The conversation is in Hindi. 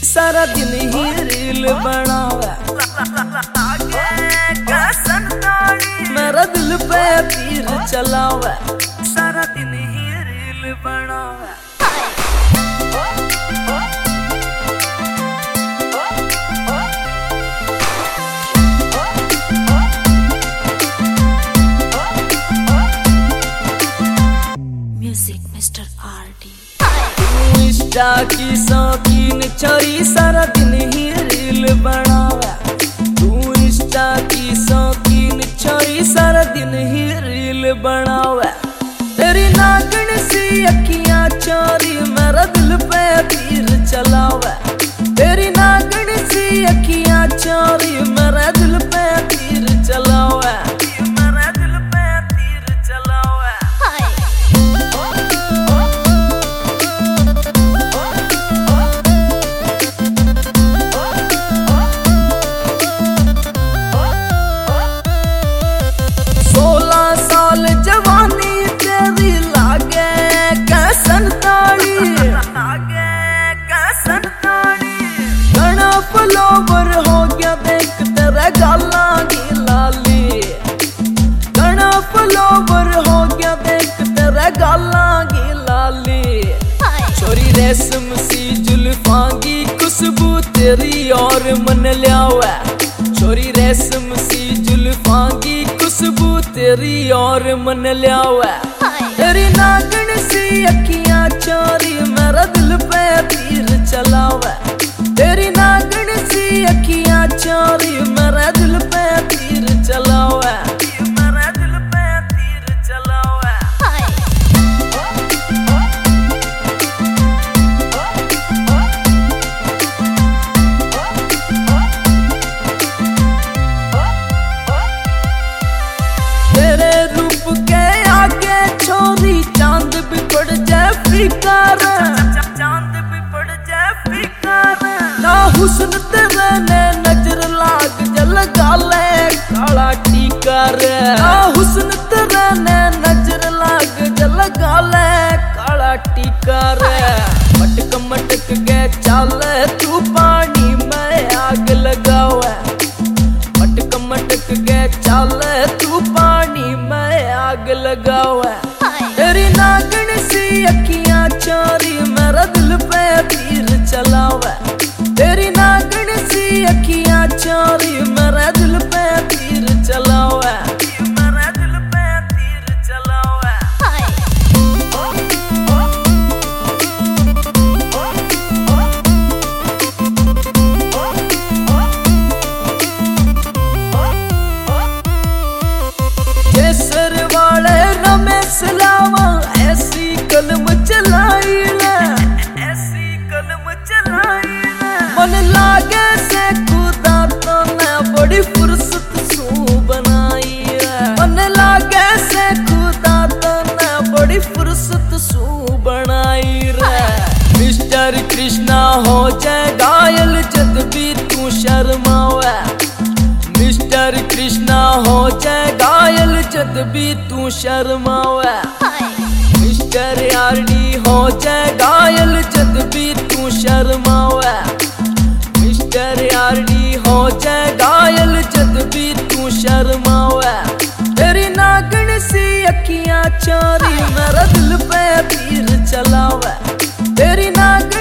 सारा दिन ही रील बनावे, मेरा दिल पे तीर चलावे, सारा दिन ही रील बनावे। Music mister RD. तू इंस्टा की शौकीन छोरी, सारा दिन ही रील बनावे। तू इंस्टा की शौकीन छोरी, सारा दिन ही रील बनावे। तेरी नागिन सी अखियां चोरी, मेरा दिल पे तीर चलावे। तेरी नागिन सी अखियां चोरी, मेरा दिल पे तीर चलावे, मेरा दिल पे तीर चलावे। फॉलोवर हो गया देख तेरे गालां की लाली, घना फॉलोवर हो गया देख तेरे गालां की लाली। छोरी रेशम सी जुल्फां की खुशबू तेरी और मन लियावे। छोरी रेशम सी जुल्फां की खुशबू तेरी और मन लियावे। तेरी नागिन सी अखियां चोरी, मेरा दिल पे तीर चलावे। तेरी नागिन सी अखियां चोरी, मेरा दिल पे तीर चलावे, मेरा दिल पे तीर चलावे। तेरे रूप के आगे छोरी चांद भी पड़ जाए फीका रे, चांद भी पड़ जाए फीका रे। ना हुस्न तेरे ने नजर लाग जल गाले काला टीका रे। ना हुस्न तेरे ने नजर लाग जल गाले काला टीका रे। मटक मटक के चाले तू पानी में आग लगावे। मटक मटक के चाले तू पानी में आग लगावे। तेरी नागिन सी अखियां चोरी, मेरा दिल पे तीर चलावे। तेरी नागिन सी अखियां चोरी, मेरा दिल पे तीर चलावे, मेरा दिल पे तीर चलावे। केसर वाले रमेश लावा, ऐसी कलम चलाई ले, ऐसी कलम चलाई ले। मन लागे से खुदा तो ने बड़ी फुर्सत सू बनाई है। मन लागे से खुदा तो ने बड़ी फुर्सत सू बनाई रे। मिस्टर कृष्णा हो जाए घायल जद भी तू शर्मावे। मिस्टर कृष्णा हो जाए घायल जद भी तू शर्मावे। मिस्टर आरडी हो जाए घायल जद भी तू शर्मावे। मिस्टर आरडी हो जाए घायल जद भी तू शर्मावे। तेरी नागिन सी अखियां चोरी, मेरा दिल पे तीर चलावे। तेरी नागिन